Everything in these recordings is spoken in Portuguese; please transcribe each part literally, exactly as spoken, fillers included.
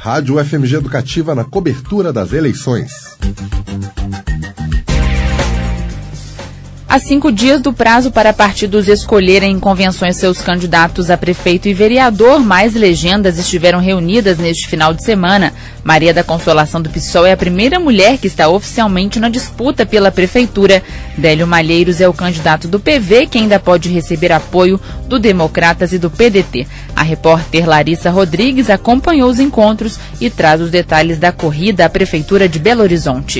Rádio F M G Educativa na cobertura das eleições. Há cinco dias do prazo para partidos escolherem em convenções seus candidatos a prefeito e vereador, mais legendas estiveram reunidas neste final de semana. Maria da Consolação do PSOL é a primeira mulher que está oficialmente na disputa pela prefeitura. Délio Malheiros é o candidato do P V, que ainda pode receber apoio do Democratas e do P D T. A repórter Larissa Rodrigues acompanhou os encontros e traz os detalhes da corrida à prefeitura de Belo Horizonte.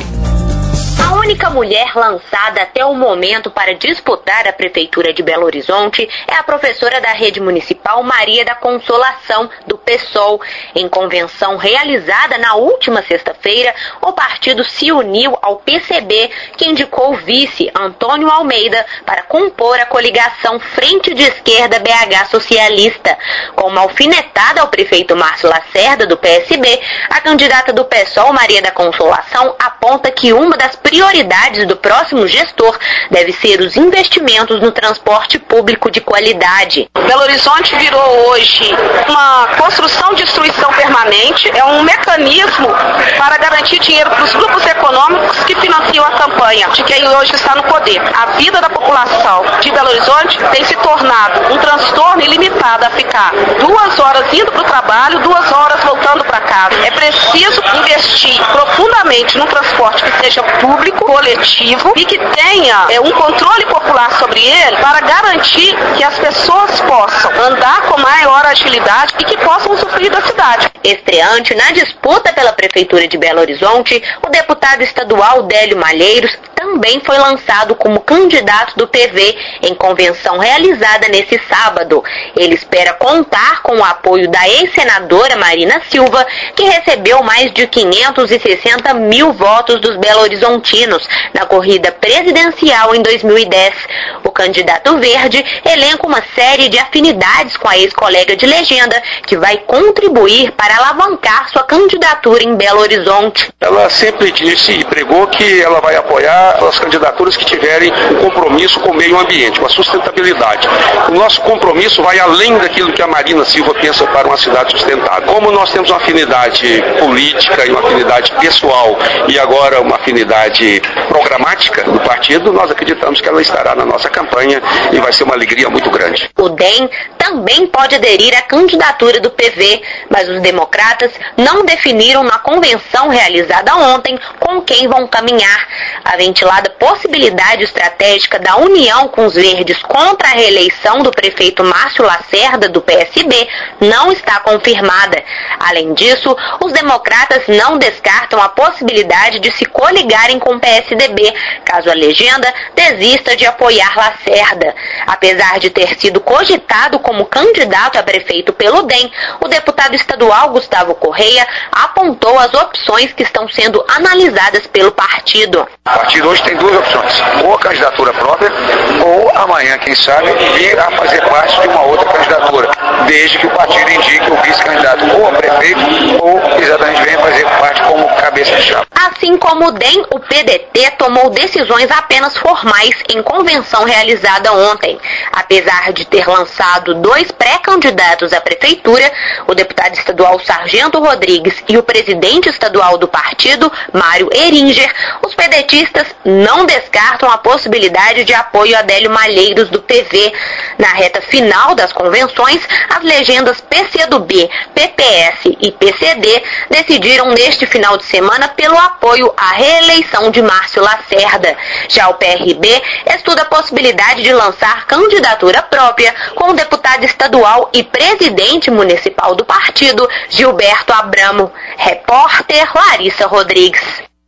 A única mulher lançada até o momento para disputar a Prefeitura de Belo Horizonte é a professora da rede municipal Maria da Consolação, do PSOL. Em convenção realizada na última sexta-feira, o partido se uniu ao P C B, que indicou o vice Antônio Almeida para compor a coligação Frente de Esquerda B H Socialista. Com uma alfinetada ao prefeito Márcio Lacerda, do P S B, a candidata do PSOL, Maria da Consolação, aponta que uma das prioridades do próximo gestor deve ser os investimentos no transporte público de qualidade. Belo Horizonte virou hoje uma construção de destruição permanente, é um mecanismo para garantir dinheiro para os grupos econômicos que financiam a campanha de quem hoje está no poder. A vida da população de Belo Horizonte tem se tornado um transtorno ilimitado a ficar duas horas indo para o trabalho, duas horas voltando para casa. É preciso investir profundamente no transporte que seja público, coletivo e que tenha é, um controle popular sobre ele para garantir que as pessoas possam andar com maior agilidade e que possam usufruir da cidade. Estreante na disputa pela Prefeitura de Belo Horizonte, o deputado estadual Délio Malheiros também foi lançado como candidato do P V em convenção realizada nesse sábado. Ele espera contar com o apoio da ex-senadora Marina Silva, que recebeu mais de quinhentos e sessenta mil votos dos belo-horizontinos na corrida presidencial em dois mil e dez. O candidato verde elenca uma série de afinidades com a ex-colega de legenda, que vai contribuir para alavancar sua candidatura em Belo Horizonte. Ela sempre disse e pregou que ela vai apoiar as candidaturas que tiverem um compromisso com o meio ambiente, com a sustentabilidade. O nosso compromisso vai além daquilo que a Marina Silva pensa para uma cidade sustentável. Como nós temos uma afinidade política e uma afinidade pessoal e agora uma afinidade programática do partido, nós acreditamos que ela estará na nossa campanha e vai ser uma alegria muito grande. O D E M também pode aderir à candidatura do P V, mas os democratas não definiram na convenção realizada ontem com quem vão caminhar. A ventilada possibilidade estratégica da união com os verdes contra a reeleição do prefeito Márcio Lacerda, do P S B, não está confirmada. Além disso, os democratas não descartam a possibilidade de se coligarem com o P S D B, caso a legenda desista de apoiar Lacerda. Apesar de ter sido cogitado como candidato a prefeito pelo D E M, o deputado estadual Gustavo Correia apontou as opções que estão sendo analisadas pelo partido. O partido hoje tem duas opções, ou a candidatura própria, ou amanhã, quem sabe, vir a fazer parte de uma outra candidatura, desde que o partido indique o vice-candidato ou a prefeito, ou exatamente venha fazer parte como cabeça de chapa. Assim como o D E M, o P D T tomou decisões apenas formais em convenção realizada ontem. Apesar de ter lançado dois pré-candidatos à prefeitura, o deputado estadual Sargento Rodrigues e o presidente estadual do partido, Mário Eringer, os pedetistas não descartam a possibilidade de apoio a Délio Malheiros, do P V. Na reta final das convenções, as legendas P C do B, P P S e P C D decidiram neste final de semana pelo apoio à reeleição de Márcio Lacerda. Já o P R B estuda a possibilidade de lançar candidatura própria com o deputado estadual e presidente municipal do partido, Gilberto Abramo. Repórter Larissa Rodrigues.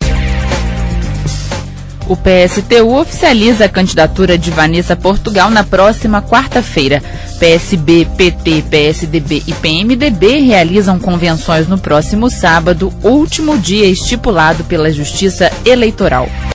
O P S T U oficializa a candidatura de Vanessa Portugal na próxima quarta-feira. P S B, P T, P S D B e P M D B realizam convenções no próximo sábado, último dia estipulado pela Justiça Eleitoral.